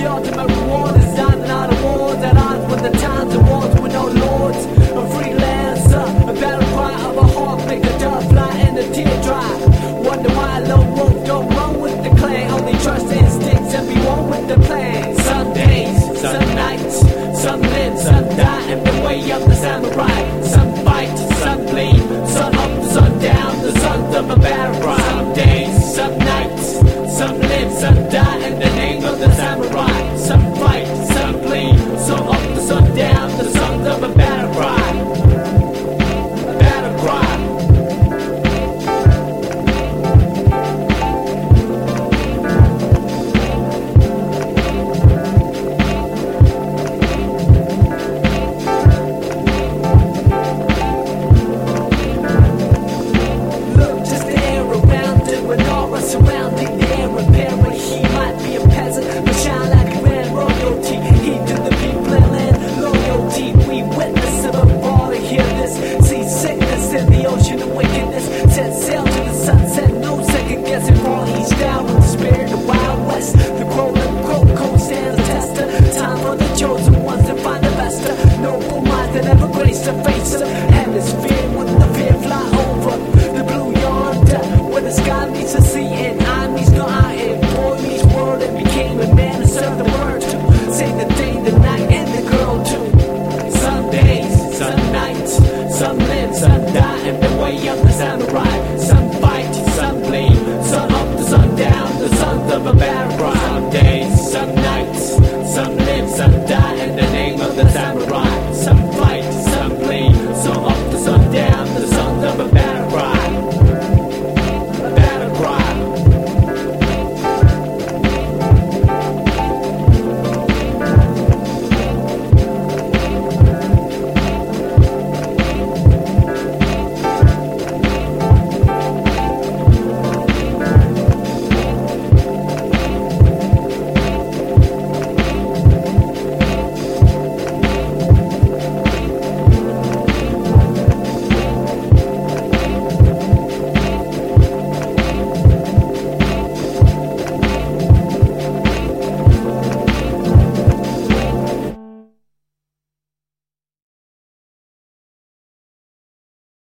The ultimate reward is diamond out of wars at odds with the times and wars with no lords. A freelancer, a battle cry of a hawk, make the dove fly and the tear dry. Wonder why a lone wolf don't run with the clan, only trust instincts and be one with the plan. Some days, some nights, some live, some die in the way of the samurai. Some fight, some bleed, sun up, sun down, the sons of a battle cry. Some days, some nights, some live, some die in the name of the samurai. Some fight, some bleed, sun up, the sun down, the sons of a battle cry. A battle cry. Surrounding the air repairer, he might be a peasant, but shine like a man. Royalty, he to the people and land loyalty. We witness of a border, hear this, see sickness in the ocean of wickedness. Set sail to the sunset, no second guessing. Fall east down with the spirit of Wild West. The quote unquote cold stands a tester. Time for the chosen ones to find the best. Noble minds that ever grace the face of hemisphere with the fear fly over the blue yonder, where the sky meets the sea. Some live, some die in the way of the samurai. Some fight, some bleed, sun up, the sun down, the sons of a battle cry. Some days, some nights, some live, some die in the name of the samurai.